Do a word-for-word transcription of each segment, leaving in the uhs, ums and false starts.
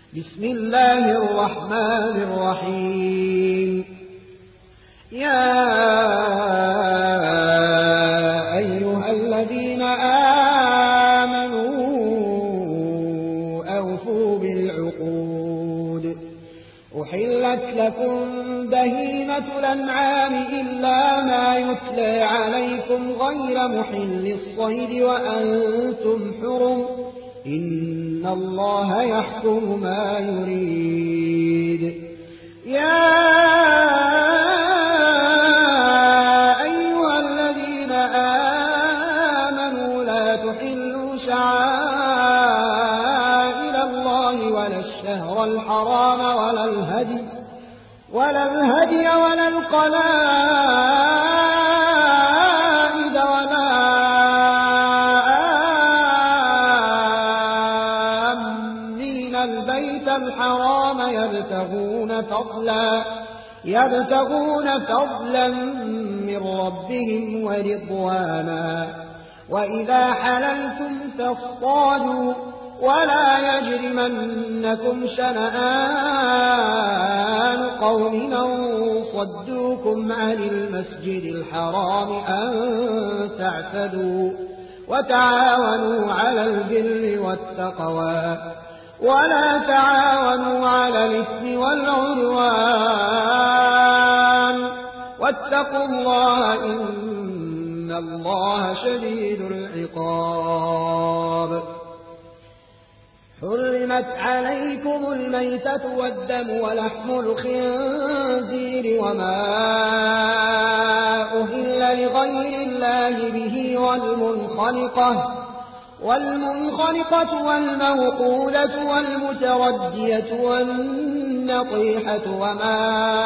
بسم الله الرحمن الرحيم. يا أيها الذين آمنوا أوفوا بالعقود. أحلت لكم بهيمة الأنعام إلا ما يتلى عليكم غير محل الصيد وأنتم حرم، إن الله يحكم ما يريد. يا أيها الذين آمنوا لا تحلوا شعائر الله ولا الشهر الحرام ولا الهدي ولا الهدي ولا القلائد ولا آمين البيت الحرام يبتغون فضلا يبتغون فضلا من ربهم ورضوانا. وإذا حللتم فاصطادوا ولا يجرمنكم شنآن قوم أن صدوكم عن المسجد الحرام أن تعتدوا، وتعاونوا على البر والتقوى ولا تعاونوا على الإثم والعدوان، واتقوا الله إن الله شديد العقاب. حرمت عليكم الميتة والدم ولحم الخنزير وما أهل لغير الله به والمنخنقة والمنخنقة والموقولة والمتردية والنطيحة وما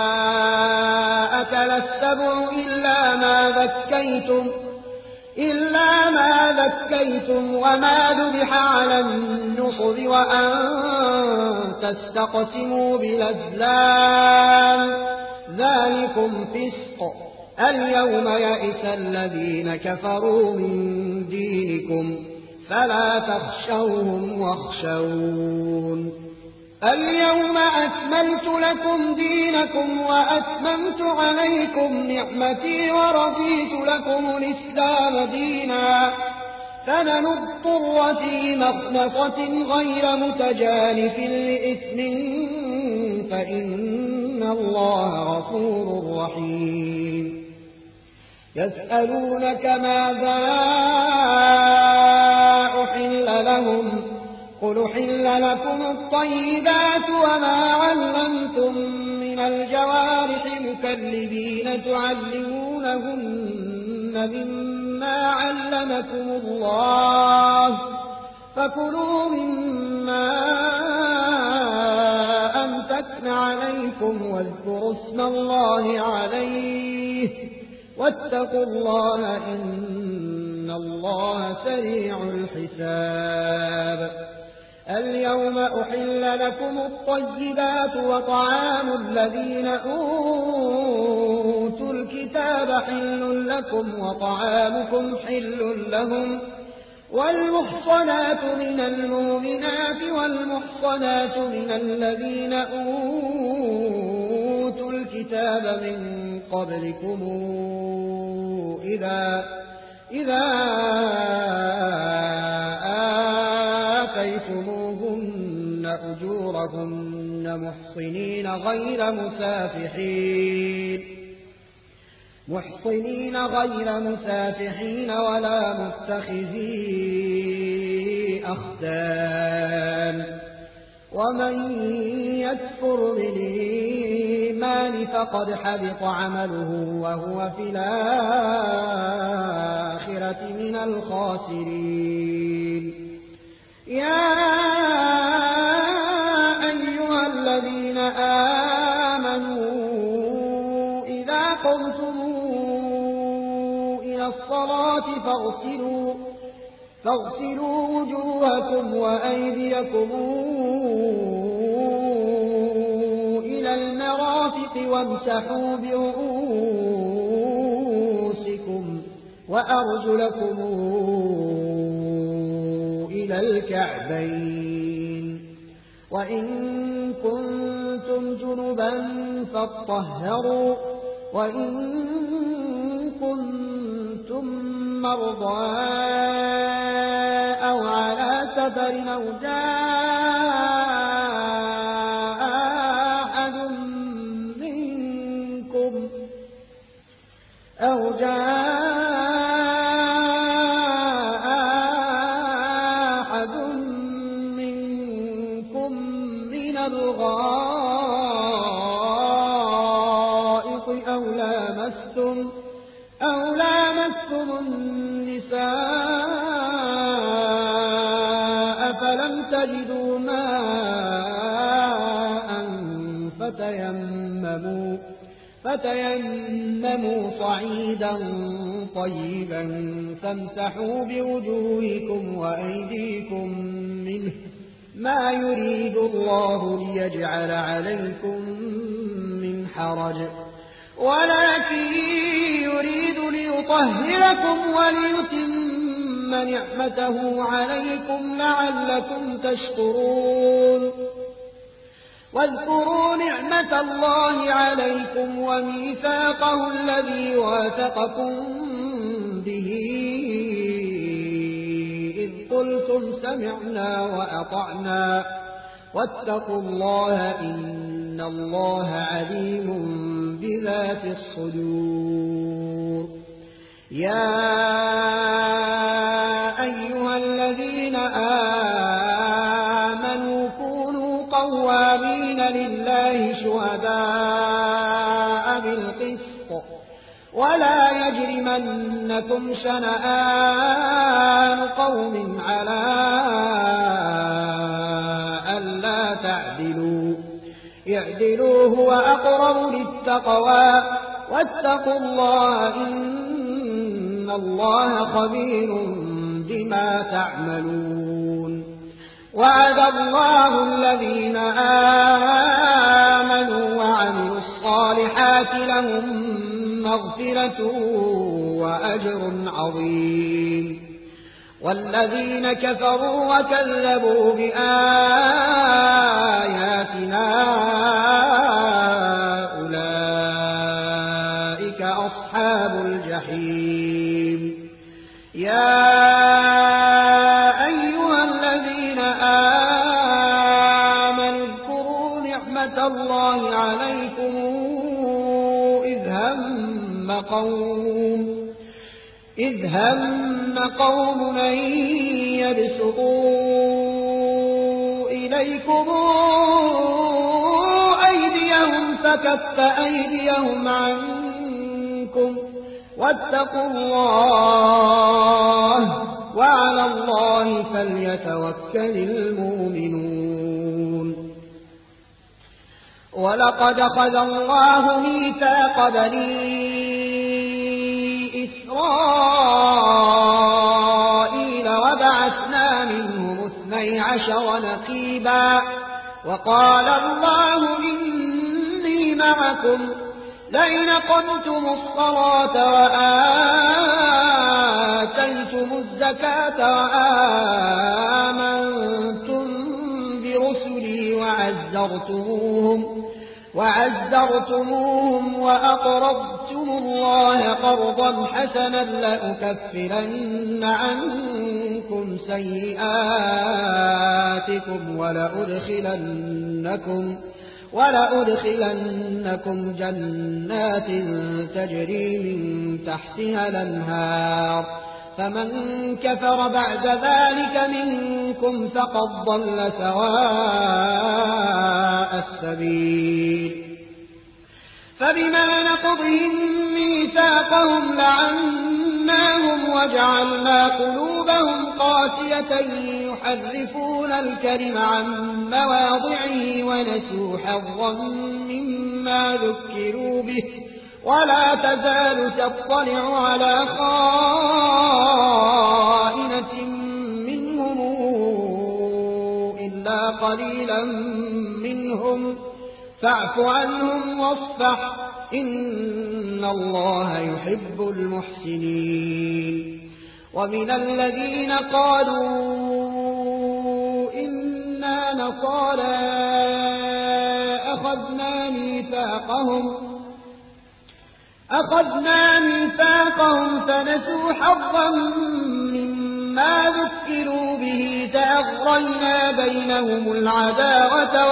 أكل السبع إلا ما ذكيتم إلا ما ذكيتم وما ذبح على النصب وأن تستقسموا بالأزلام، ذلكم فسق. اليوم يئس الذين كفروا من دينكم فلا تخشوهم واخشون. اليوم أكملت لكم دينكم وأتممت عليكم نعمتي ورضيت لكم الإسلام دينا، فمن اضطر في مخنصة غير متجانف لإثم فإن الله غفور رحيم. يسألونك ماذا أحل لهم، قل أحل لكم الطيبات وما علمتم من الجوارح مكلبين تعلمونهن مما علمكم الله، فكلوا مما أمسكن عليكم واذكروا اسم الله عليه واتقوا الله إن الله سريع الحساب. اليوم أحل لكم الطيبات وطعام الذين أوتوا الكتاب حل لكم وطعامكم حل لهم، والمحصنات من المؤمنات والمحصنات من الذين أوتوا الكتاب من قبلكم إذا إذا آتيتموهن أجورهن محصنين غير مسافحين محصنين غير مسافحين ولا متخذي أخدان، ومن يكفر بالإيمان فقد حبط عمله وهو في الآخرة من الخاسرين. يا أيها الذين آمنوا إذا قمتم إلى الصلاة فاغسلوا فاغسلوا وجوهكم وأيديكم إلى المرافق وامسحوا برؤوسكم وأرجلكم إلى الكعبين وإن كنتم جنبا فاطهروا وإن كنتم مرضى أو على سفر أو جاء أحد منكم أو جاء أحد منكم من الغائط أو لامستم أو لامستم النساء فلم تجدوا ماء فتيمموا فتيمموا صعيدا طيبا فامسحوا بوجوهكم وأيديكم منه ما يريد الله ليجعل عليكم من حرج ولكن يريد ليطهركم وليتم نعمته عليكم لعلكم تشكرون واذكروا نعمة الله عليكم وميثاقه الذي واثقكم به إذ قلتم سمعنا وأطعنا واتقوا الله إن الله عليم بذات الصدور يا أيها الذين آمنوا كونوا قوامين لله شهداء بالقسط ولا يجرمنكم شنآن قوم على ألا تعدلوا اعدلوا هو أقرب للتقوى واتقوا الله إن الله خبير بما تعملون وعد الله الذين آمنوا وعملوا الصالحات لهم مغفرة وأجر عظيم والذين كفروا وكذبوا بآياتنا أولئك أصحاب الجحيم يا أيها الذين آمنوا اذكروا نعمة الله عليكم إذ هم قوم إذ هم قوم أن يبسطوا إليكم أيديهم فكف أيديهم عنكم واتقوا الله وعلى الله فليتوكل المؤمنون ولقد أخذ الله ميثاق بني إسرائيل وبعثنا منهم اثني عشر نقيبا وقال الله إني معكم لئن أقمتم الصلاة وآتيتم الزكاة وآمنتم برسلي وعزرتموهم وعزرتموهم وأقرضتم الله قرضا حسنا لأكفرن عنكم سيئاتكم ولأدخلنكم ولأدخلنكم جنات تجري من تحتها الأنهار فمن كفر بعد ذلك منكم فقد ضل سواء السبيل فبما نقضهم ميثاقهم لعناهم وجعلنا قلوبهم قاسية يحرفون الكلم عن مواضعه ونسوا حظا مما ذكروا به ولا تزال تطلع على خائنة منهم إلا قليلا منهم فاعف عنهم واصفح إن الله يحب المحسنين ومن الذين قالوا إنا والنصارى أخذنا ميثاقهم أخذنا ميثاقهم فنسوا حظا مما ذكروا به فأغرينا بينهم العداوة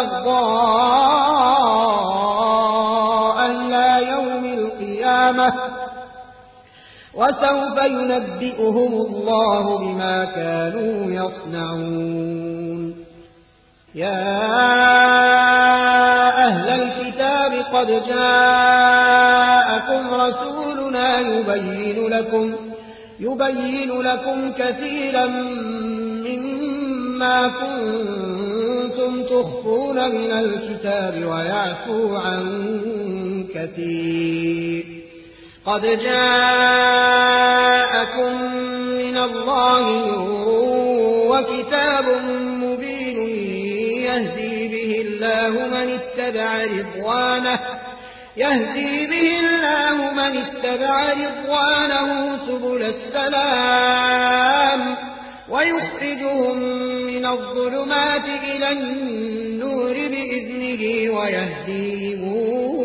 والبغضاء إلى يوم القيامة وسوف ينبئهم الله بما كانوا يصنعون. يا أهل الكتاب قد جاءكم رسولنا يبين لكم يبين لكم كثيرا مما كنتم تخفون من الكتاب ويعفو عن كثير. قد جاءكم من الله نور وكتاب مبين يهدي به الله من اتبع رضوانه يهدي به الله من اتبع رضوانه سبل السلام ويخرجهم من الظلمات إلى النور بإذنه ويهديهم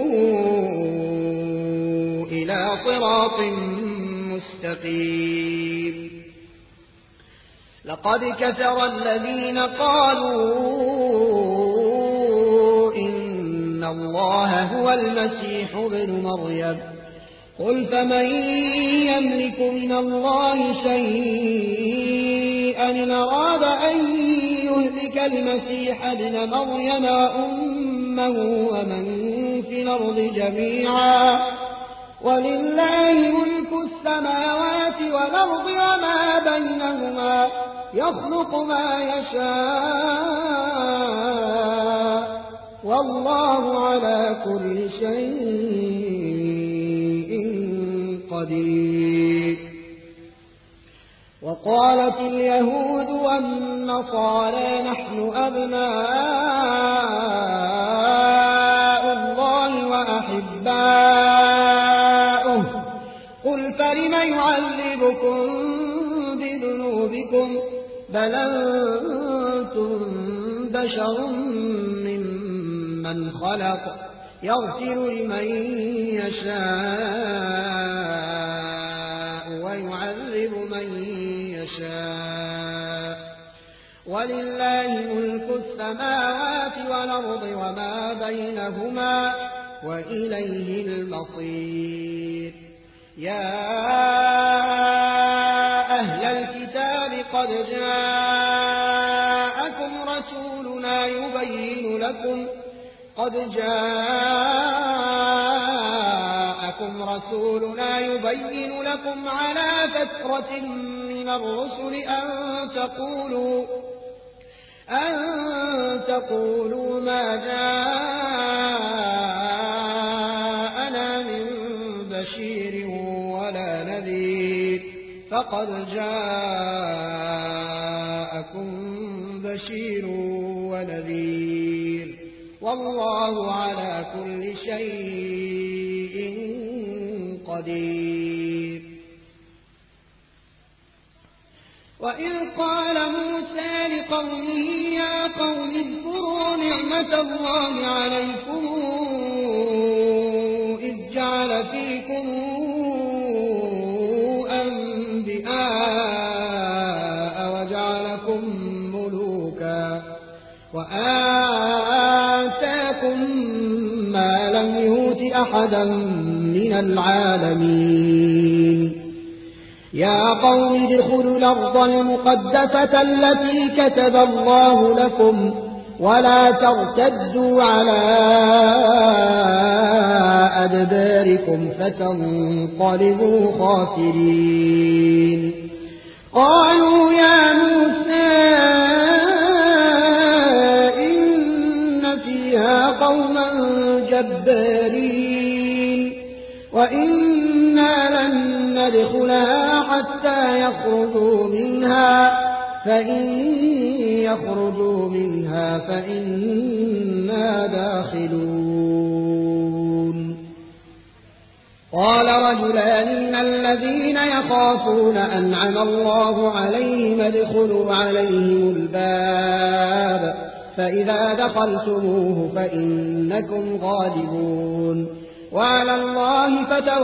إلى صراط مستقيم. لقد كفر الذين قالوا إن الله هو المسيح ابن مريم قل فمن يملك من الله شيئا إن أراد أن يهلك المسيح ابن مريم وأمه ومن في الأرض جميعا ولله ملك السماوات والأرض وما بينهما يخلق ما يشاء والله على كل شيء قدير. وقالت اليهود والنصارى نحن أبناء الله وأحباؤه قل فلم يعذبكم بذنوبكم بل أنتم بشر ممن خلق يغفر لمن يشاء ويعذب من يشاء ولله ملك السماوات والأرض وما بينهما وإليه المصير. يا أهل الكتاب قد جاءكم رسولنا يبين لكم قد جاءكم رسولنا يبين لكم على فترة من الرسل أن تقولوا أن تقولوا ما جاءنا من بشير ولا نذير فقد جاءكم بشير ونذير والله على كل شيء قدير. وإذ قال موسى لقومه يا قوم اذكروا نعمة الله عليكم إذ جعل فيكم أنبياء وجعلكم ملوكا وآتاكم ما لم يؤت أحدا من العالمين. يا قوم ادخلوا الأرض المقدسة التي كتب الله لكم ولا ترتدوا على أدباركم فتنقلبوا خاسرين. قالوا يا موسى إن فيها قوما جبارين وإنا لن ندخلها حتى يخرجوا منها فإن يخرجوا منها فإنا داخلون. قال رجلان من الذين يخافون أنعم الله عليهم ادخلوا عليهم الباب فإذا دخلتموه فإنكم غالبون وعلى الله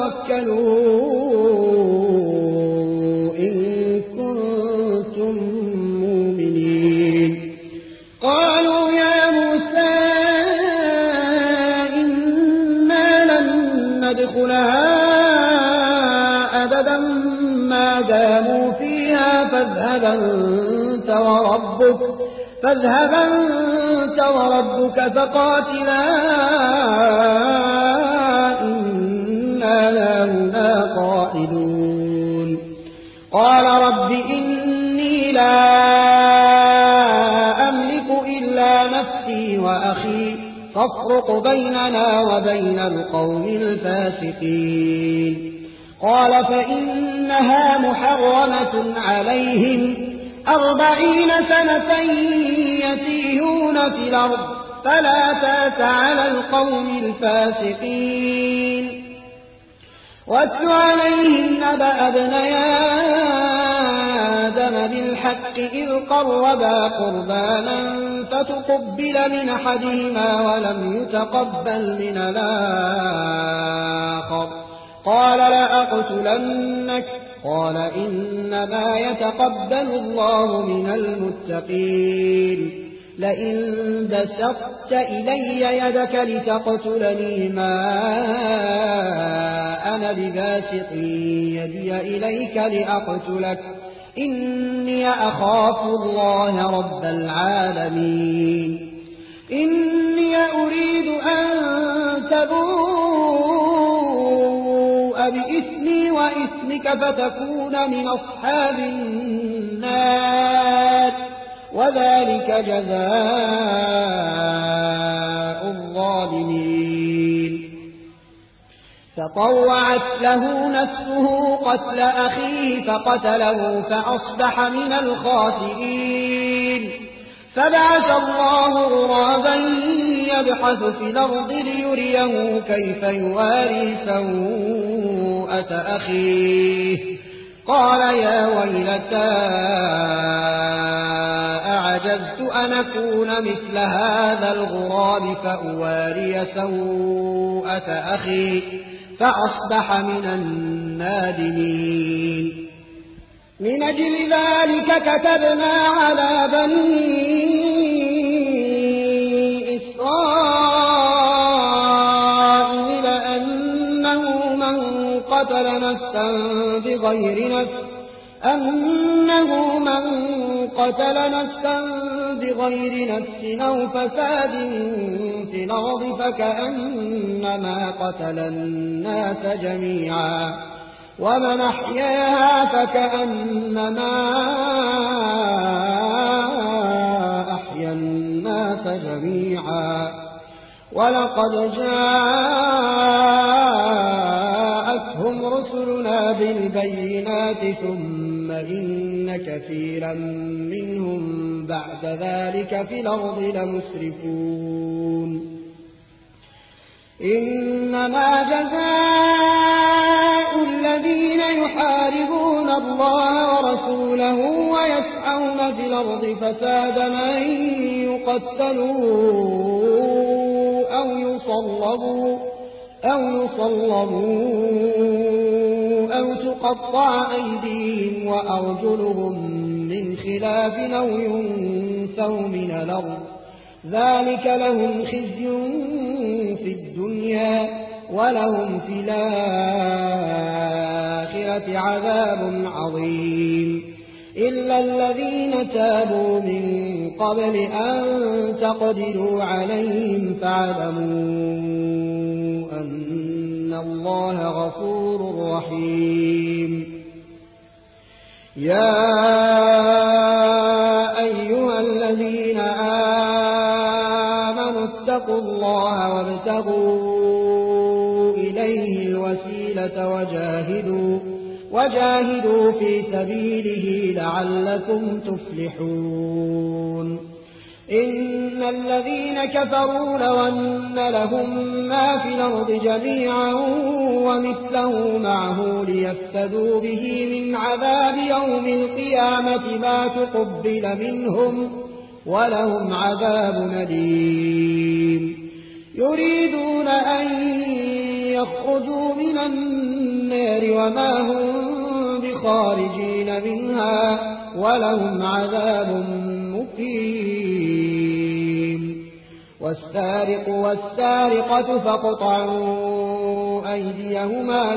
فتوكلوا إن كنتم مؤمنين قالوا يا موسى إنا لن ندخلها أبدا ما داموا فيها فاذهب أنت وربك فاذهب أنت وربك فقاتلا إنا لهنا قاعدون قال رب إني لا أملك إلا نفسي وأخي فافرق بيننا وبين القوم الفاسقين قال فإنها محرمة عليهم أربعين سنة يتيهون في الأرض فلا تأس على القوم الفاسقين واتل عليهم نبأ ابني آدم بالحق إذ قربا قربانا فتقبل من أحدهما ولم يتقبل من الآخر قال لأقتلنك قال إنما يتقبل الله من المتقين لئن بسطت إلي يدك لتقتلني ما أنا بباسط يدي إليك لأقتلك إني أخاف الله رب العالمين إني أريد أن تبوء بإثمي وإثمك فتكون من أصحاب النار وذلك جزاء الظالمين فطوعت له نفسه قتل أخيه فقتله فأصبح من الخاسرين فبعث الله غرابا يبحث في الأرض ليريه كيف يواري سوءة أخيه قال يا ويلتى أعجزت أن أكون مثل هذا الغراب فأواري سوءة أخي فأصبح من النادمين من أجل ذلك كتبنا على بني إسرائيل أنه من قتل نفسا بغير نفس أنه من قتل نفسا بغير نفس أو فساد في الأرض فكأنما قتل الناس جميعا ومن أحياها فكأنما أحيا الناس جميعا ولقد جاءتهم رسلنا بالبينات ثم إن كثيرا منهم بعد ذلك في الأرض لمسرفون إنما جزاء الذين يحاربون الله ورسوله ويسعون في الأرض فسادا أن يقتلوا أو يصلبوا أو يصلبوا أو تقطع أيديهم وأرجلهم من خلاف أو ينفوا من الأرض ذلك لهم خزي في الدنيا ولهم في الآخرة عذاب عظيم إلا الذين تابوا من قبل أن تقدروا عليهم فاعلموا أن الله غفور رحيم يا أيها الذين آمنوا اتقوا الله وابتغوا إليه الوسيلة وجاهدوا وجاهدوا في سبيله لعلكم تفلحون إن الذين كفروا لو أن لهم ما في الأرض جميعا ومثله معه ليفتدوا به من عذاب يوم القيامة ما تقبل منهم ولهم عذاب أليم يريدون أن يخرجوا من النار وما هم بخارجين منها ولهم عذاب مقيم والسارق والسارقة فاقطعوا أيديهما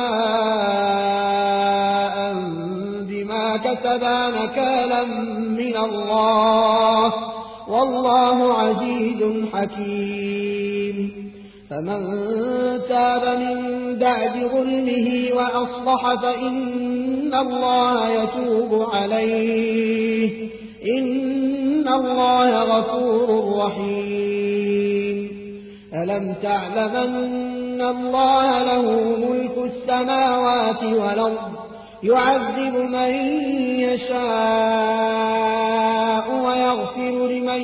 جزاء بما كسبا نكالا من الله والله عزيز حكيم فمن تاب من بعد ظلمه وأصلح فإن الله يتوب عليه إن الله غفور رحيم ألم تعلم أن الله له ملك السماوات والأرض يعذب من يشاء ويغفر لمن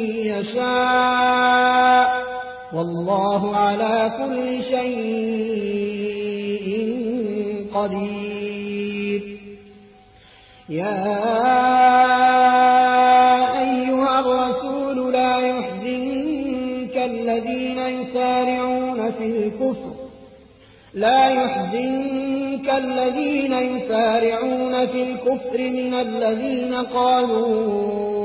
يشاء والله على كل شيء قدير يا أيها الرسول لا يحزنك الذين يسارعون في الكفر لا يحزنك الذين يسارعون في الكفر من الذين قالوا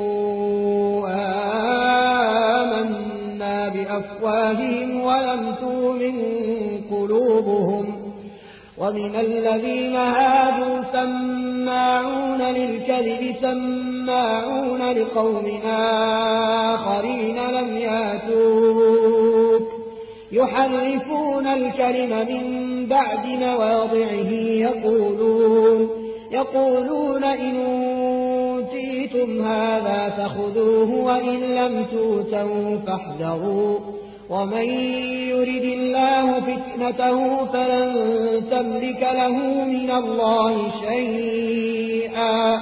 آمنا بأفواههم ولم تؤمن قلوبهم ومن الذين هادوا سماعون للكذب سماعون لقوم آخرين لم يأتوك يحرفون الكلم من بعد مواضعه يقولون يقولون إن أوتيتم هذا فخذوه وإن لم تؤتوا فاحذروا ومن يرد الله فتنته فلن تملك له من الله شيئا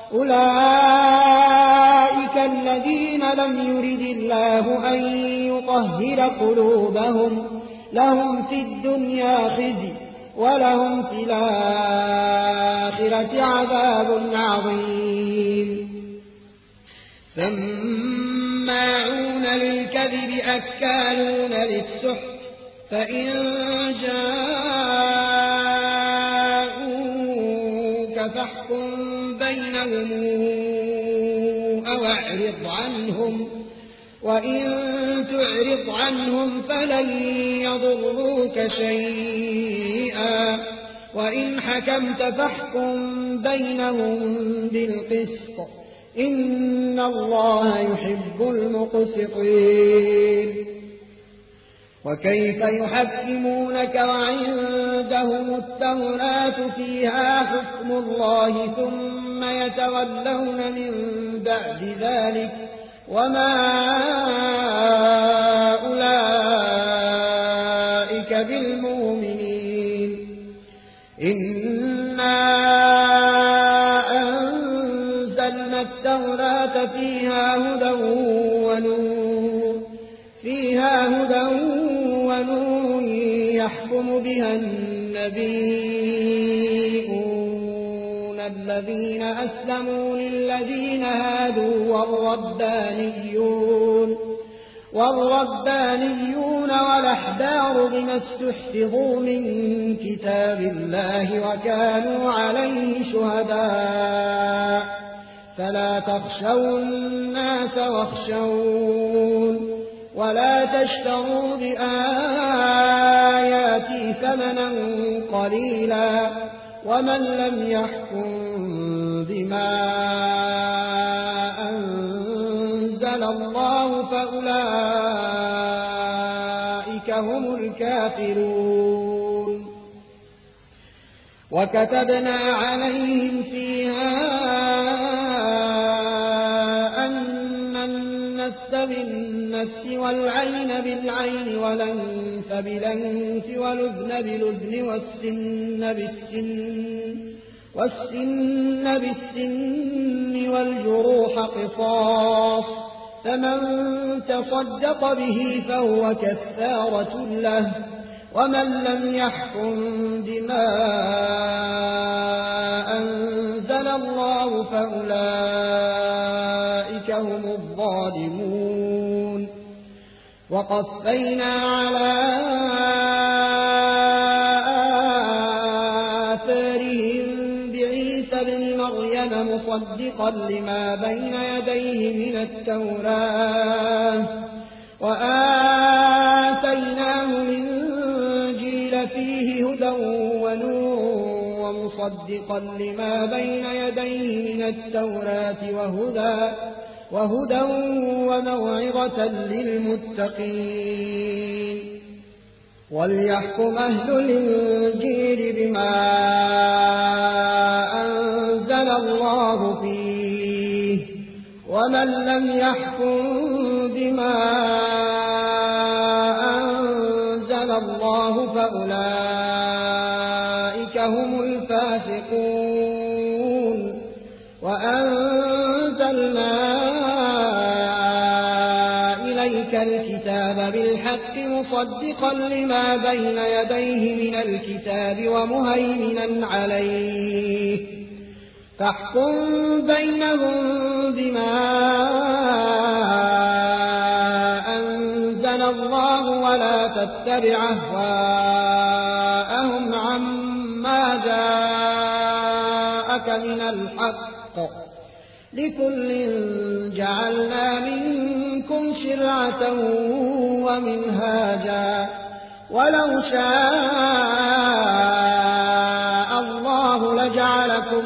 أولئك الذين لم يرد الله أن يطهر قلوبهم لهم في الدنيا خزي ولهم في الآخرة عذاب عظيم سماعون للكذب أكالون للسحت فإن جاءوك فاحكم بينهم أو أعرض عنهم وإن تعرض عنهم فلن يضروك شيئا وإن حكمت فاحكم بينهم بالقسط إن الله يحب المقسطين وكيف يحكمونك وعندهم التوراة فيها حكم الله ثم يتولون من بعد ذلك وما أولئك بالمؤمنين إنا أنزلنا التوراة فيها هدى ونور فيها هدى ونور يحكم بها النبيون الذين أسلموا للذين هادوا والربانيون والربانيون والأحبار بما استحفظوا من كتاب الله وكانوا عليه شهداء فلا تخشوا الناس واخشون ولا تشتروا بآياتي ثمنا قليلا ومن لم يحكم بما أنزل الله فأولئك هم الكافرون وكتبنا عليهم فيها أن النفس بالنفس والعين بالعين والأنف بالأنف والأذن بالأذن والسن بالسن والسن بالسن والجروح قصاص فمن تصدق به فهو كفارة له ومن لم يحكم بما أنزل الله فأولئك هم الظالمون الظالمون وقفينا على آثارهم بعيسى ابن مريم مصدقا لما بين يديه من التوراة وآتيناه الإنجيل فيه هدى ونور ومصدقا لما بين يديه من التوراة وهدى وهدى وموعظة للمتقين وليحكم أهل الإنجيل بما أنزل الله فيه ومن لم يحكم بما أنزل الله فأولئك هم الفاسقون وأنزلنا إليك الكتاب بالحق مصدقا لما بين يديه من الكتاب ومهيمنا عليه فاحكم بينهم بما أنزل الله ولا تتبع أهواءهم عما جاءك من الحق لكل جعلنا منكم شرعة ومنهاجا ولو شاء الله لجعلكم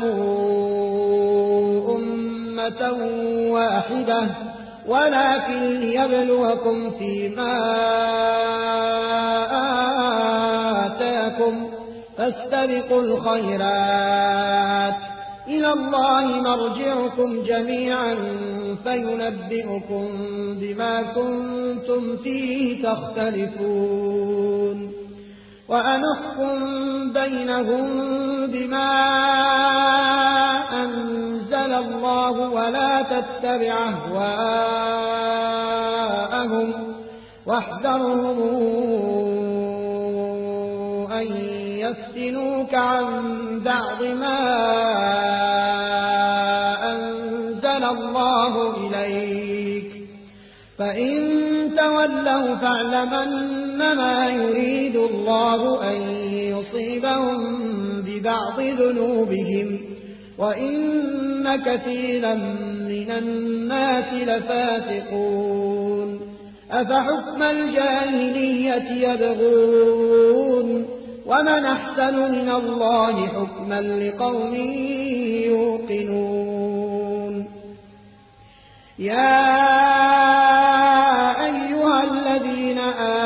أمة واحدة ولكن ليبلوكم فيما آتاكم فاستبقوا الخيرات إلى الله مرجعكم جميعا فينبئكم بما كنتم فيه تختلفون وأنحكم بينهم بما أنزل الله ولا تتبع أهواءهم واحذرهم أن يفتنوك عن بعض ما أنزل الله إليك فإن تولوا فاعلم أنما يريد الله أن يصيبهم ببعض ذنوبهم وإن كثيرا من الناس لفاسقون أفحكم الجاهلية يبغون ومن أحسن من الله حكما لقوم يوقنون يا أيها الذين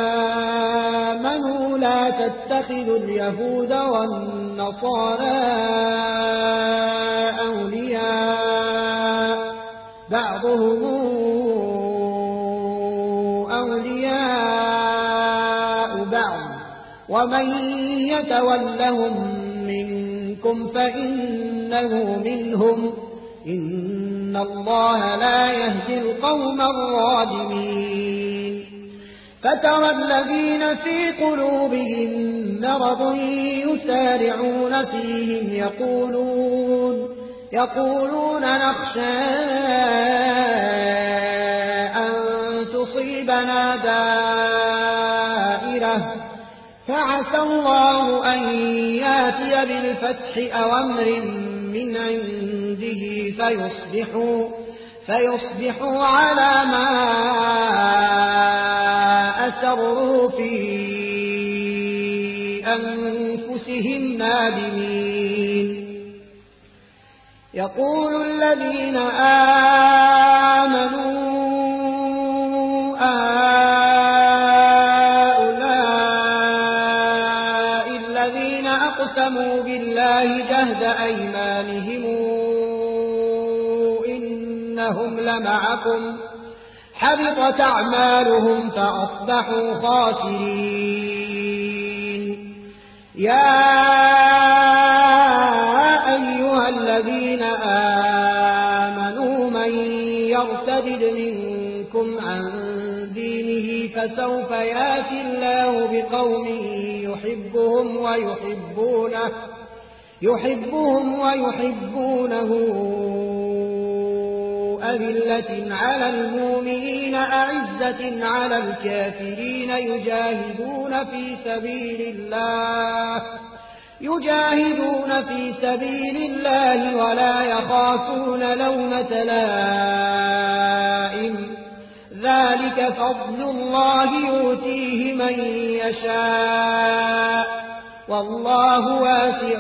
آمنوا لا تتخذوا اليهود والنصارى أولياء بعضهم أولياء بعض ومن يتولهم منكم فإنه منهم إن الله لا يهدي القوم الظالمين فترى الذين في قلوبهم مرض يسارعون فيهم يقولون يقولون نخشى أن تصيبنا دائرة فعسى الله أن ياتي بالفتح أو أمر من عنده فيصبحوا, فيصبحوا على ما أسروا في أنفسهم نادمين يقول الذين آمنوا أهؤلاء الذين أقسموا بالله جهد أيمانهم إنهم لمعكم حبطت أعمالهم فأصبحوا خاسرين يا أيها الذين آمنوا من يرتد منكم عن دينه فسوف يأتي الله بقوم يحبهم ويحبونه يحبهم ويحبونه أذلة على المؤمنين أعزة على الكافرين يجاهدون في سبيل الله يجاهدون في سبيل الله ولا يخافون لومة لائم ذلك فضل الله يؤتيه من يشاء والله واسع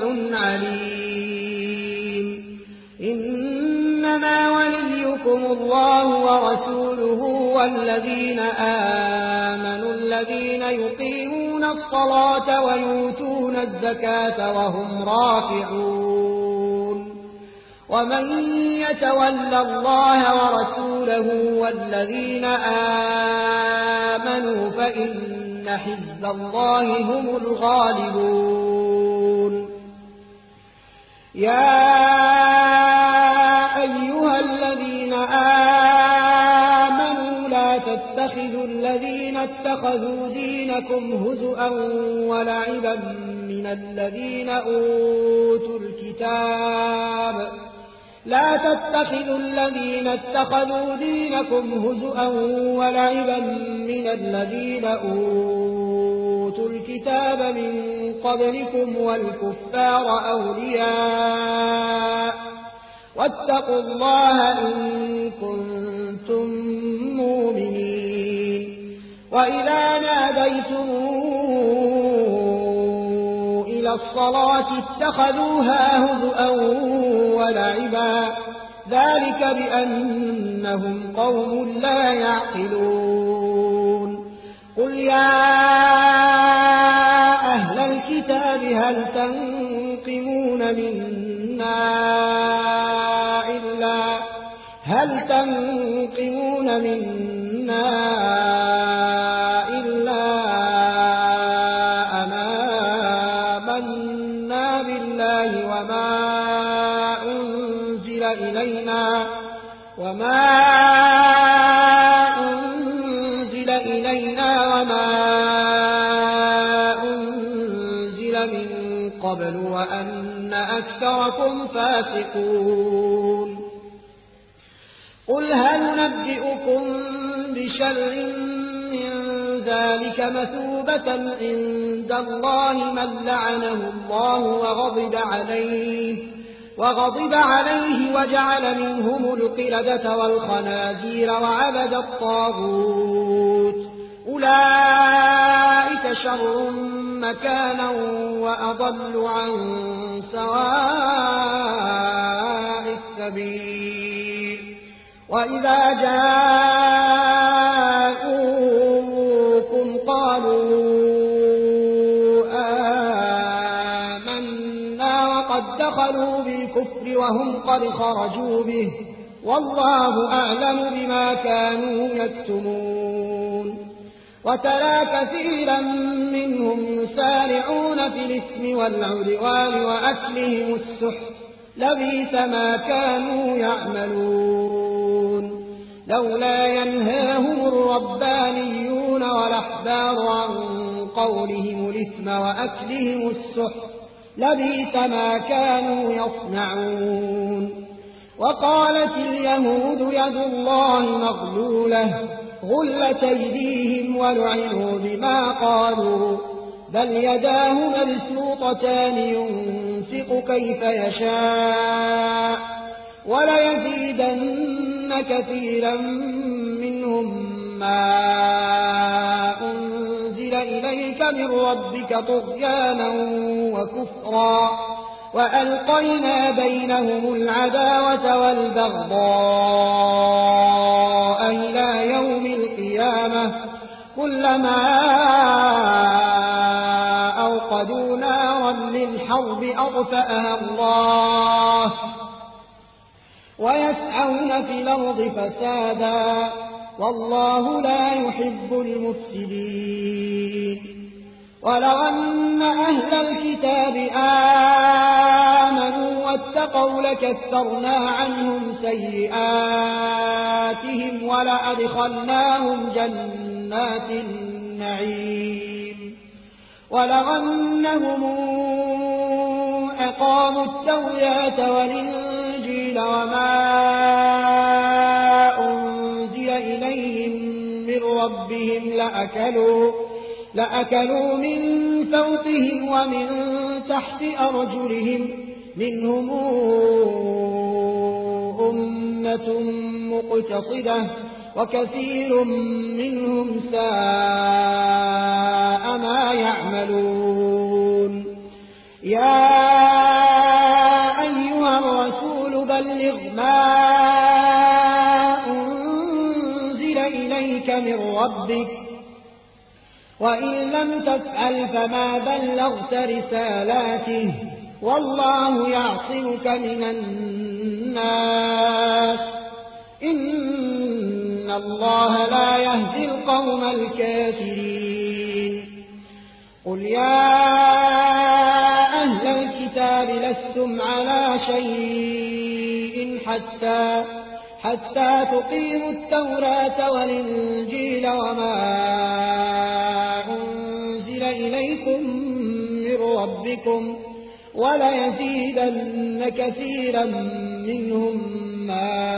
عليم إنما وليكم الله ورسوله والذين آمنوا الذين يقيمون الصلاة ويؤتون الزكاة وهم راكعون ومن يتول الله ورسوله والذين آمنوا فإن حزب الله هم الغالبون يا أيها الذين آمنوا لا تتخذوا الذين اتخذوا دينكم هزؤا ولعبا من الذين أوتوا الكتاب لا تتخذوا الذين اتخذوا دينكم هزؤا ولعبا من الذين أوتوا الكتاب من قبلكم والكفار أولياء واتقوا الله إن كنتم مؤمنين وإذا ناديتم إلى الصلاة اتخذوها هزؤا ولعبا ذلك بأنهم قوم لا يعقلون قل يا أهل الكتاب هل تنقمون منا إلا هل تنقمون منا إلا أن آمنا بالله وما أنزل إلينا وما أنزل إلينا وما أنزل من قبل وأن أكثركم فاسقون قل هل ننبئكم بشر من ذلك مثوبة عند الله من لعنه الله وغضب عليه وغضب عليه وجعل منهم القردة والخنازير وعبد الطاغوت أولئك شر مكانا وأضل عن سواء السبيل وإذا جاءوكم قالوا آمنا وقد دخلوا بالكفر وهم قد خرجوا به والله أعلم بما كانوا يكتمون وترى كثيرا منهم يسارعون في الإثم والعدوان وأكلهم السحت لبئس ما كانوا يعملون لولا ينهاهم الربانيون والأحبار عن قولهم الإثم وأكلهم السحت لبئس ما كانوا يصنعون وقالت اليهود يد الله مغلولة غلت أيديهم ولعنوا بما قالوا بل يداه مبسوطتان ينفق كيف يشاء وليزيدن كثيرا منهم ما أنزل إليك من ربك طغيانا وكفرا وألقينا بينهم العداوة والبغضاء إلى يوم القيامة كلما أوقدوا نارا للحرب أطفأها الله ويسعون في الأرض فسادا والله لا يحب المفسدين ولو أن أهل الكتاب آمنوا واتقوا لكفرنا عنهم سيئاتهم ولأدخلناهم جنات النعيم ولو أنهم أقاموا التوراة والإنجيل وما ربهم لأكلوا, لأكلوا من فوقهم ومن تحت أرجلهم منهم أمة مقتصدة وكثير منهم ساء ما يعملون. يا أيها الرسول بلغ ما أنزل إليك من ربك وإن لم تفعل فما بلغت رسالاته والله يعصمك من الناس إن الله لا يهدي القوم الكافرين. قل يا أهل الكتاب لستم على شيء حتى حتى تقيموا التوراة والإنجيل وما أنزل إليكم من ربكم وليزيدن كثيرا منهم ما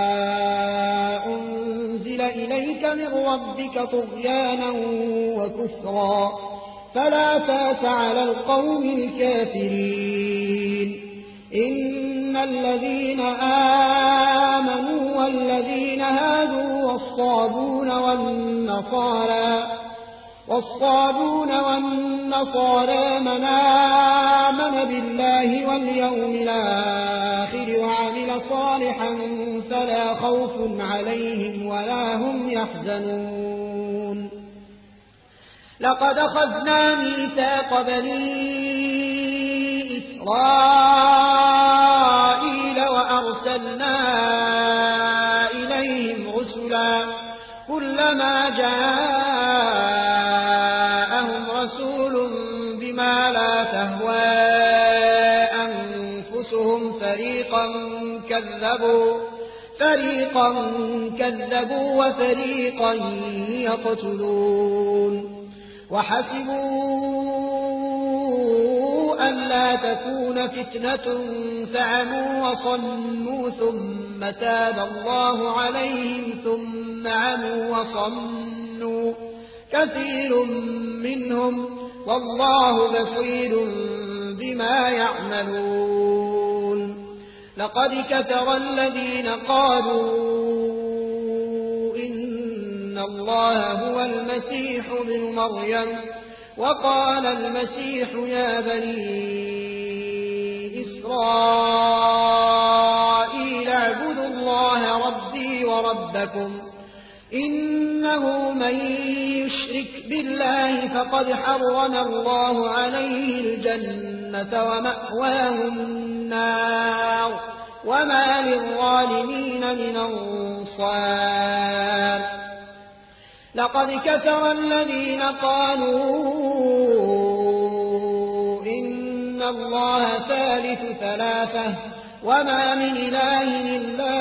أنزل إليك من ربك طغيانا وكفرا فلا تأس على القوم الكافرين. إن الذين آمنوا والذين هادوا والصابون والنصارى والصابون والنصارى من آمن بالله واليوم الآخر وعمل صالحا فلا خوف عليهم ولا هم يحزنون. لقد أخذنا ميثاق بني إسرائيل وأرسلنا إليهم رسلا كلما جاءهم رسول بما لا تهوى أنفسهم فريقا كذبوا فريقا كذبوا وفريقا يقتلون. وحسبوا أن لا تكون فتنة فعموا وصموا ثم تاب الله عليهم ثم عموا وصموا كثير منهم والله بصير بما يعملون. لقد كفر الذين قالوا إن الله هو المسيح ابن مريم وقال المسيح يا بني إسرائيل اعبدوا الله ربي وربكم إنه من يشرك بالله فقد حرم الله عليه الجنة ومأواه النار وما للظالمين من أنصار. لقد كفر الذين قالوا إن الله ثالث ثلاثة وما من إله إلا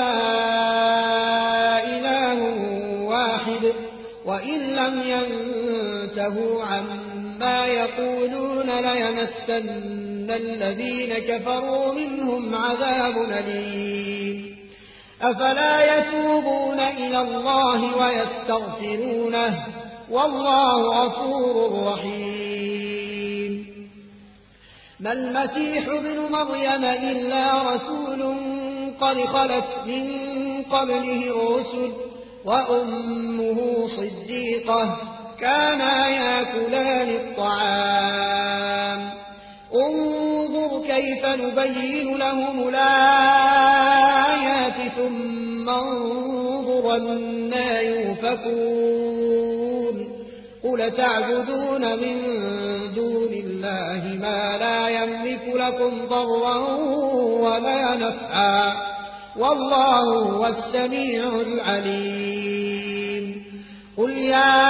إله واحد وإن لم ينتهوا عما يقولون ليمسن الذين كفروا منهم عذاب أليم. أفلا يتوبون إلى الله ويستغفرونه والله غفور رحيم. ما المسيح ابن مريم إلا رسول قد خلت من قبله الرسل وأمه صديقة كانا يأكلان الطعام انظر كيف نبين لهم الآيات ثم انظر أنى يؤفكون. قل تعبدون من دون الله ما لا يملك لكم ضرا ولا نفعا والله هو السميع العليم. قل يا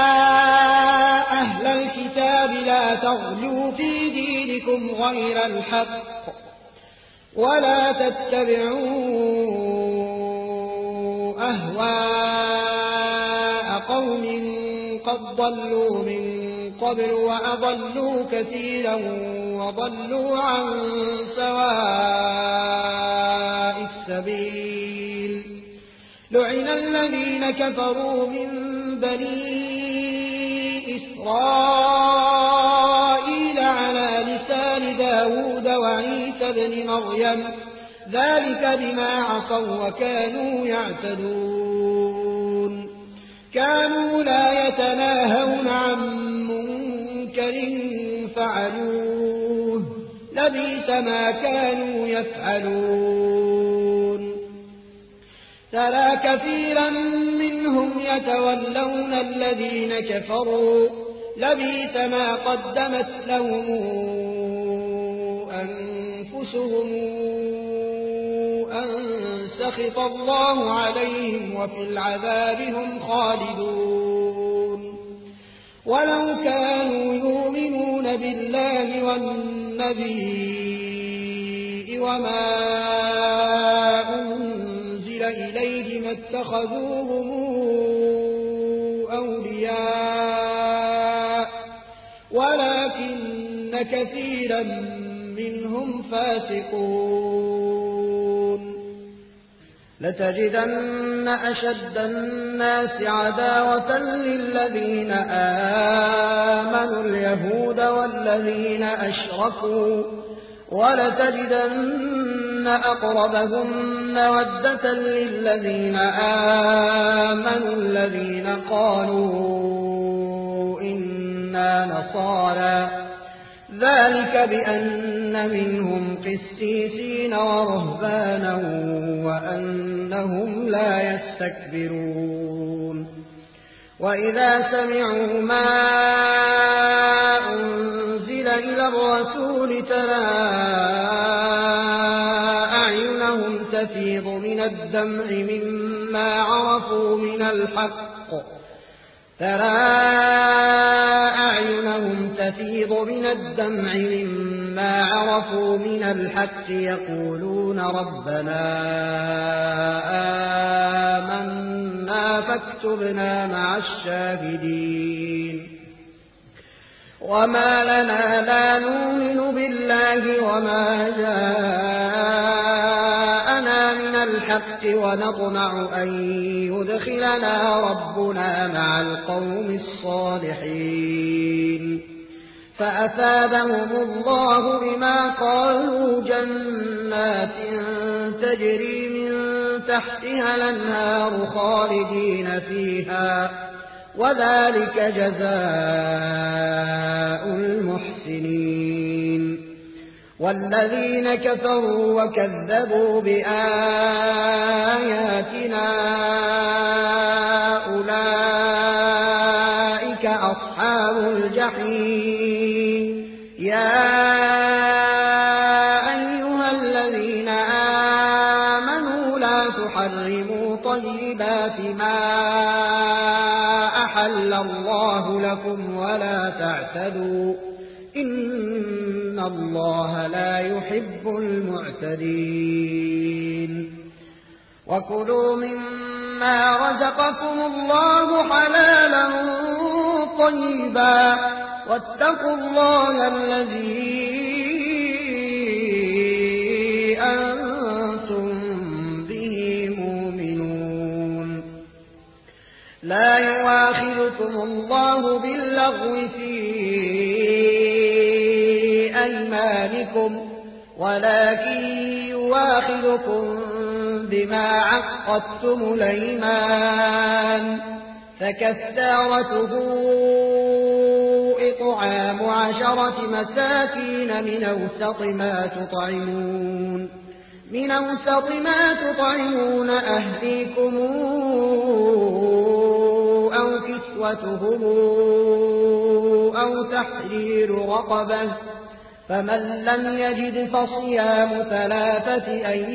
أهل الكتاب لا تغلوا في دينكم غير الحق ولا تتبعوا أهواء قوم قد ضلوا من قبل وأضلوا كثيرا وضلوا عن سواء السبيل. لعن الذين كفروا من بني إسرائيل على لسان داود وعيسى بن مريم ذلك بما عصوا وكانوا يعتدون كانوا لا يتناهون عن منكر فعلوه لبئس ما كانوا يفعلون ترى كثيرا منهم يتولون الذين كفروا لبئس ما قدمت لهم أنفسهم أن سخط الله عليهم وفي العذاب هم خالدون ولو كانوا يؤمنون بالله والنبي وما أنزل إليه ما اتخذوهم أولياء ولكن كثيرا منهم فاسقون لتجدن أشد الناس عداوة للذين آمنوا اليهود والذين أشركوا ولتجدن أقربهم مودة للذين آمنوا الذين قالوا إنا نصارى ذلك بأن منهم قسيسين ورهبانا وأنهم لا يستكبرون وإذا سمعوا ما أنزل إلى الرسول ترى أعينهم تفيض من الدمع مما عرفوا من الحق ترى أعينهم تفيض من الدمع مما عرفوا من الحق يقولون ربنا آمنا فاكتبنا مع الشاهدين وما لنا لا نؤمن بالله وما جاءنا من الحق ونطمع أن يدخلنا ربنا مع القوم الصالحين فأثابهم الله بما قالوا جنات تجري من تحتها الأنهار خالدين فيها وذلك جزاء المحسنين والذين كفروا وكذبوا بآياتنا أولئك أصحاب الجحيم يا أيها الذين آمنوا لا تحرموا طيبات ما أحل الله لكم ولا تعتدوا إن الله لا يحب المعتدين وكلوا مما رزقكم الله حلالا طيبا واتقوا الله الذي أنتم به مؤمنون لا يواخذكم الله باللغو في أيمانكم ولكن يواخذكم بما عقدتم الأيمان فكفارته إطعام عشرة مساكين من أوسط ما تطعمون من أوسط ما تطعمون أهليكم أو كسوتهم أو تحرير رقبة فمن لم يجد فصيام ثلاثة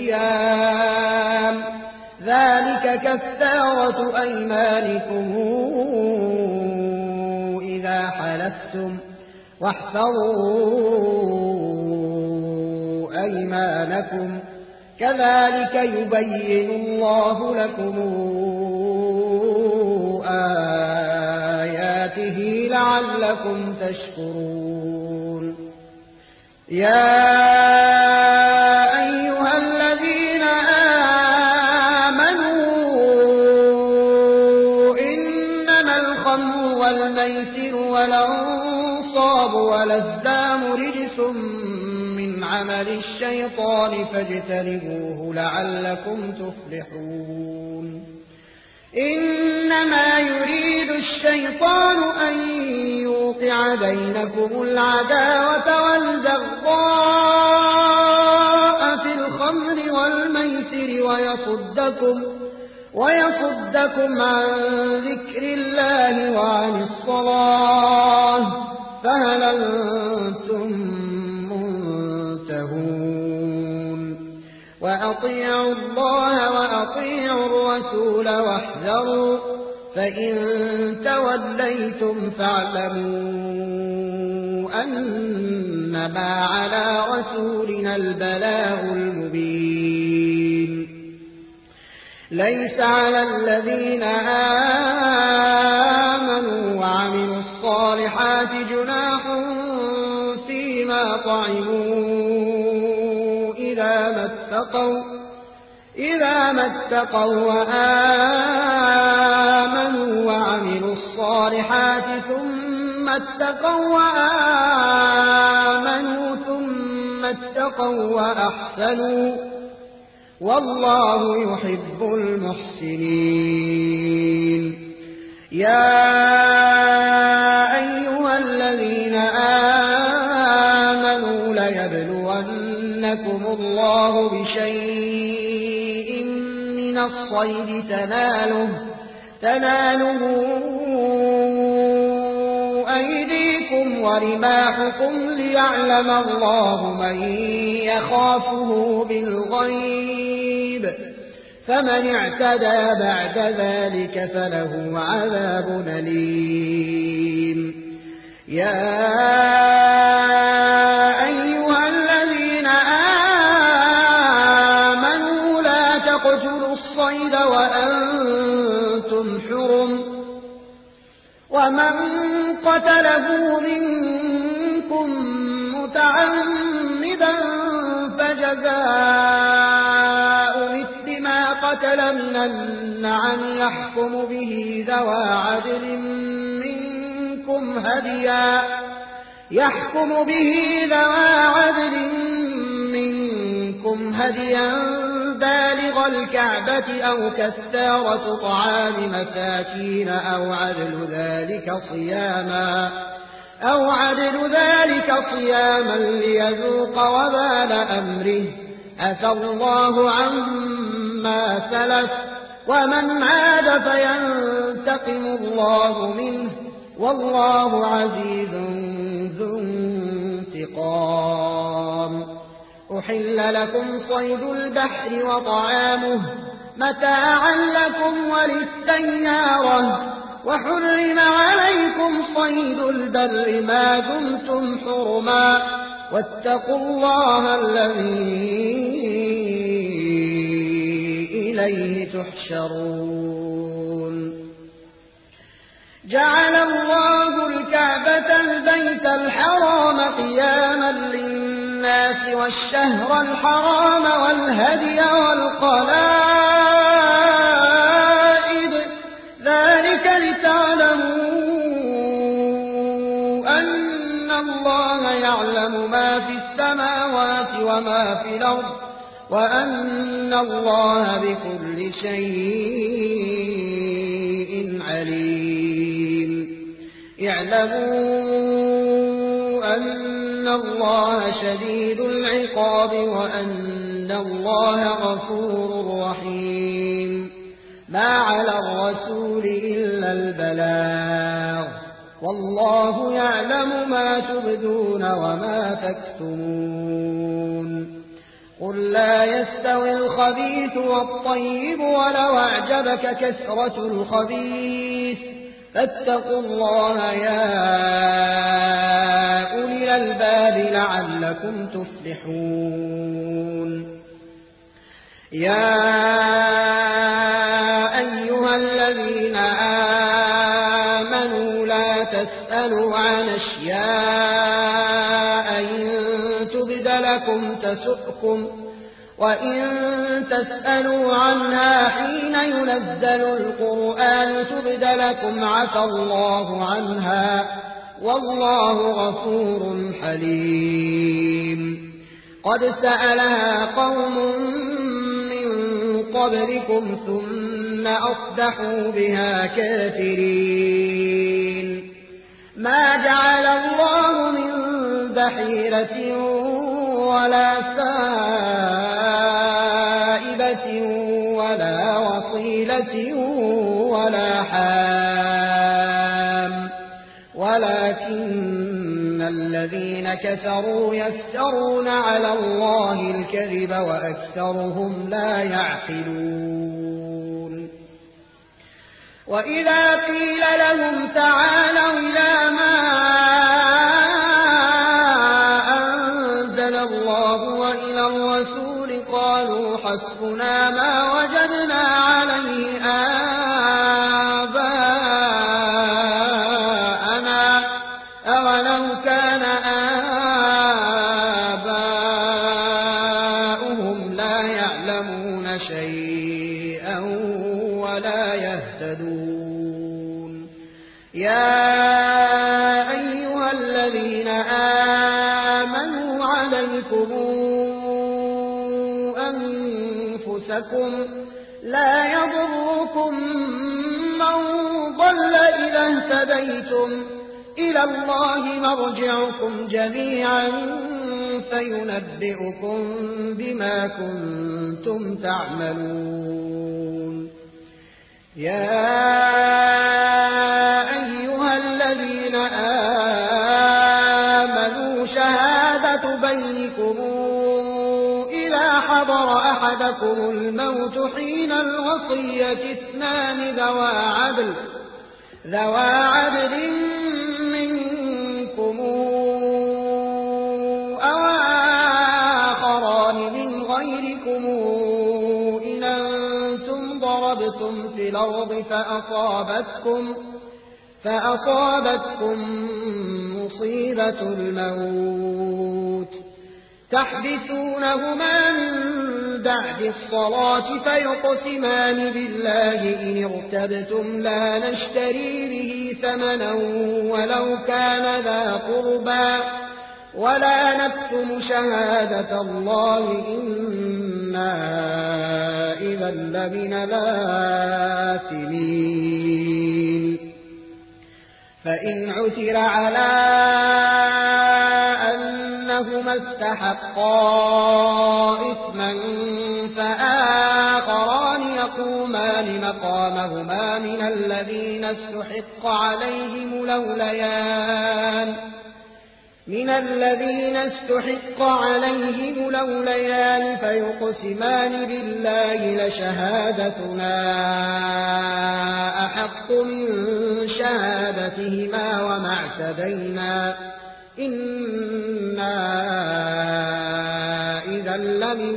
أيام ذلك كفارة أيمانكم إذا حلفتم واحفظوا أيمانكم كذلك يبين الله لكم آياته لعلكم تشكرون يا أيها الذين آمنوا إنما الميسر والأنصاب والأزلام رجس من عمل الشيطان فاجتنبوه لعلكم تفلحون إنما يريد الشيطان أن يوقع بينكم العداوة والبغضاء في الخمر والميسر ويصدكم ويصدكم عن ذكر الله وعن الصلاة فهل أنتم منتهون وأطيعوا الله وأطيعوا الرسول واحذروا فإن توليتم فاعلموا أنما على رسولنا البلاغ المبين ليس على الذين آمنوا وعملوا الصالحات جناح فيما طعموا إذا ما اتقوا إذا ما اتقوا وآمنوا وعملوا الصالحات ثم اتقوا وآمنوا ثم اتقوا وأحسنوا والله يحب المحسنين يا أيها الذين آمنوا ليبلونكم الله بشيء من الصيد تناله تناله أيديكم ورماحكم ليعلم الله من يخافه بالغيب فمن اعتدى بعد ذلك فله عذاب أليم يا أيها الذين آمنوا لا تقتلوا الصيد وأنتم حرم ومن قتله منكم متعمدا فجزاء مثل ما قتل من النعم يحكم به ذوى عدل منكم هديا يحكم به ذوى عدل منكم هديا بالغ الكعبة أو كفارة طعام مساكين أو عدل ذلك صياما أو عدل ذلك صياما ليذوق وبال أمره عفى الله عما سلف ومن عاد فينتقم الله منه والله عزيز ذو انتقام أحل لكم صيد البحر وطعامه متاعا لكم وللسيارة وحرم عليكم صيد البر ما دمتم حرما واتقوا الله الذي إليه تحشرون جعل الله الكعبة البيت الحرام قياما للناس والشهر الحرام والهدي والقلائد ذلك لتعلموا أن الله يعلم ما في السماوات وما في الأرض وأن الله بكل شيء عليم اعلموا أن الله شديد العقاب وأن الله غفور رحيم ما على الرسول إلا البلاغ والله يعلم ما تبدون وما تكتمون قل لا يستوي الخبيث والطيب ولو أعجبك كثرة الخبيث فاتقوا الله يا أولي الألباب لعلكم تفلحون يا أيها الذين آمنوا لا تسألوا عن أشياء إن تبد لكم تسؤكم وإن تسألوا عنها حين ينزل القرآن تبد لكم عفى الله عنها والله غفور حليم. قد سألها قوم من قبلكم ثم أصبحوا بها كافرين. ما جعل الله من بحيرة ولا سائبة ولا وصيلة ولا حام ولكن الذين كفروا يفترون على الله الكذب وأكثرهم لا يعقلون. وإذا قيل لهم تعالوا إلى ما أنزل الله وإلى الرسول قالوا حسبنا ما وجدنا عليه آباءنا أولو كان آباؤهم لا يعلمون شيئا ولا يهتدون. يا أيها الذين آمنوا عليكم أنفسكم لا يضركم من ضل إذا اهتديتم إلى الله مرجعكم جميعا فينبئكم بما كنتم تعملون. يا أيها الذين آمنوا شهادة بينكم إذا حضر أحدكم الموت حين الوصية اثنان ذوى عدل ذوى عدل منكم أو آخران من غيركم إن أنتم ضربتم في الأرض فأصابتكم فأصابتكم مصيبة الموت تحبسونهما من بعد الصلاة فيقسمان بالله إن ارتبتم لا نشتري به ثمنا ولو كان ذا قربى ولا نكتم شهادة الله إنا إذا لمن الآثمين. فإن عثر على أنهما استحقا إثما فآخران يقومان مقامهما من الذين استحق عليهم الأوليان من الذين استحق عليهم الأوليان فيقسمان بالله لشهادتنا أحق من شهادتهما وما اعتدينا إنا إذا لمن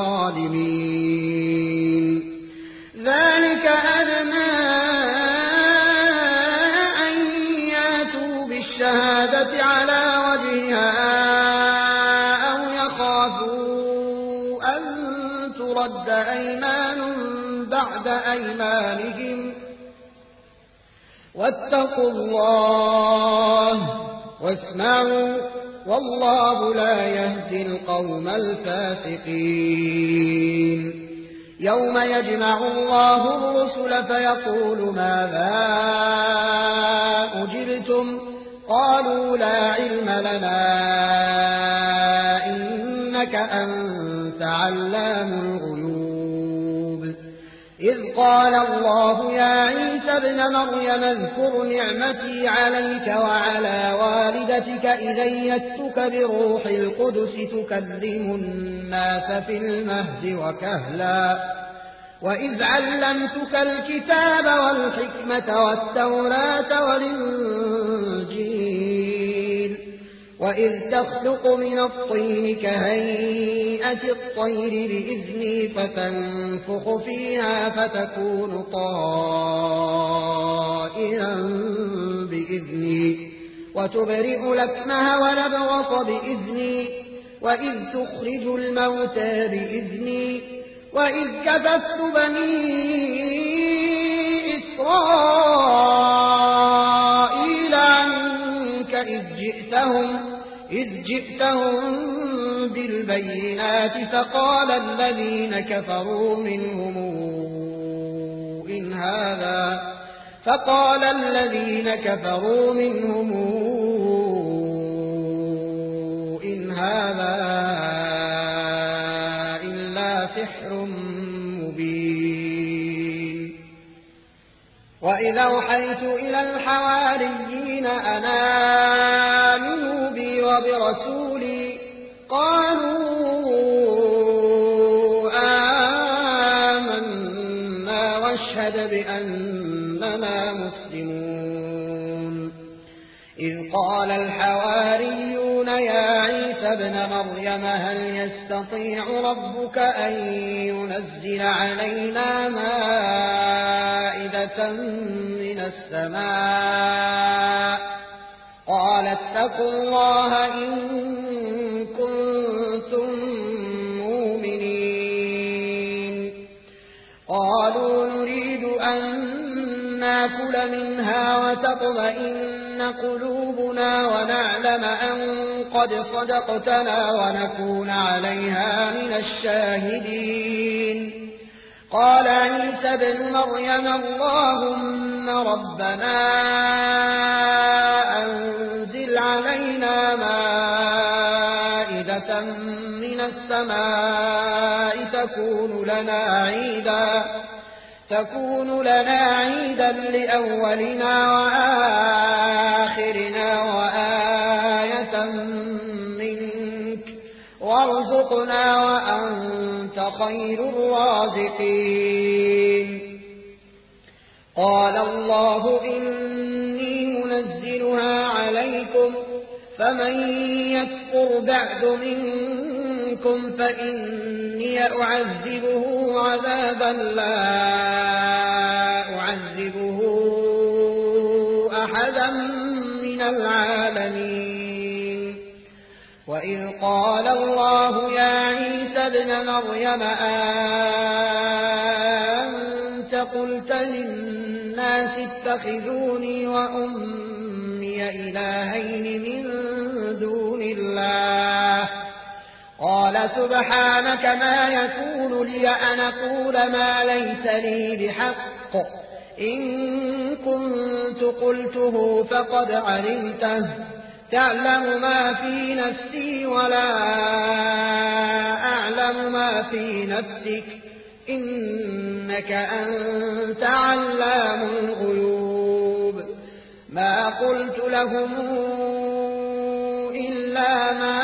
الظالمين. ذلك أدنى أن ياتوا بالشهادة على وجهها أو يخافوا أن ترد أيمان بعد أيمانهم واتقوا الله واسمعوا والله لا يهدي القوم الفاسقين. يوم يجمع الله الرسل فيقول ماذا أجبتم قالوا لا علم لنا إنك أنت علام الغيوب. إذ قال الله يا عيسى ابن مريم اذكر نعمتي عليك وعلى والدتك إذ أيدتك بروح القدس تكلم الناس في المهد وكهلا وإذ علمتك الكتاب والحكمة والتوراة والإنجيل وإذ تخلق من الطين كهيئة الطير بإذني فتنفخ فيها فتكون طائرا بإذني وتبرئ لكمها ونبغص بإذني وإذ تخرج الموتى بإذني وإذ كففت بني إسرائيل عنك إذ جئتهم, إذ جئتهم بالبينات فقال الذين كفروا منهم إن هذا فقال الذين كفروا منهم إن هذا إلا سحر مبين. وإذا أوحيت إلى الحواريين أن آمنوا بي وبرسولي قالوا آمنا واشهد بأننا مسلمون. إذ قال الحواريون يا عيسى ابن مريم هل يستطيع ربك أن ينزل علينا مائدة من السماء قال اتقوا الله إن كنتم مؤمنين. قالوا نريد أن نأكل منها وتطمئن قلوبنا ونعلم أن قد صدقتنا ونكون عليها من الشاهدين. قال عيسى ابن مريم اللهم ربنا أنزل علينا مائدة من السماء تكون لنا عيدا تكون لنا عيدا لأولنا وآخرنا وآية منك وارزقنا وأنت خير الرازقين. قال الله إني منزلها عليكم فمن يكفر بعد منكم فإني أعذبه عذابا لا أعذبه أحدا من العالمين. وإذ قال الله يا عيسى ابن مريم أنت قلت للناس اتخذوني وأمي إلهين من دون الله قال سبحانك ما يكون لي أن أقول ما ليس لي بحق إن كنت قلته فقد علمته تعلم ما في نفسي ولا أعلم ما في نفسك إنك أنت علام الغيوب. ما قلت لهم إلا ما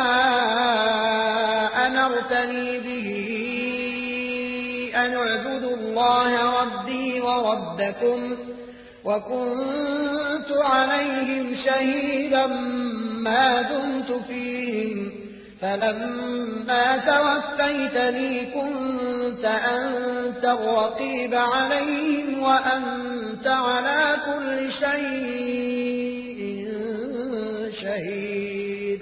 أمرتني به أن اعبدوا الله ربي وربكم وكنت عليهم شهيدا ما دمت فيهم فلما توفيتني كنت أنت الرقيب عليهم وأنت على كل شيء شهيد.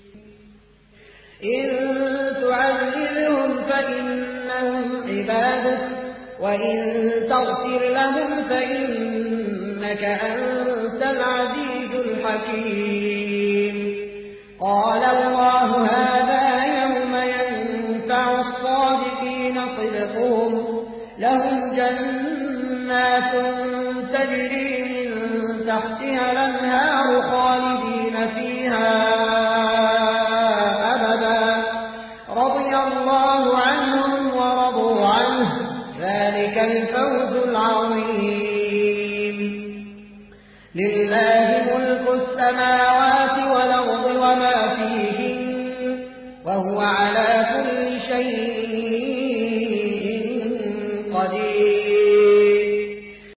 إن تعذبهم فإنهم عبادك وإن تغفر لهم فإنك أنت العزيز الحكيم. قال الله هذا يوم ينفع الصادقين صدقهم لهم جنات تجري من تحتها الأنهار خالدين فيها أبدا رضي الله عنهم ورضوا عنه ذلك الفوز العظيم. لله ملك السماوات والأرض وما فيهن وهو على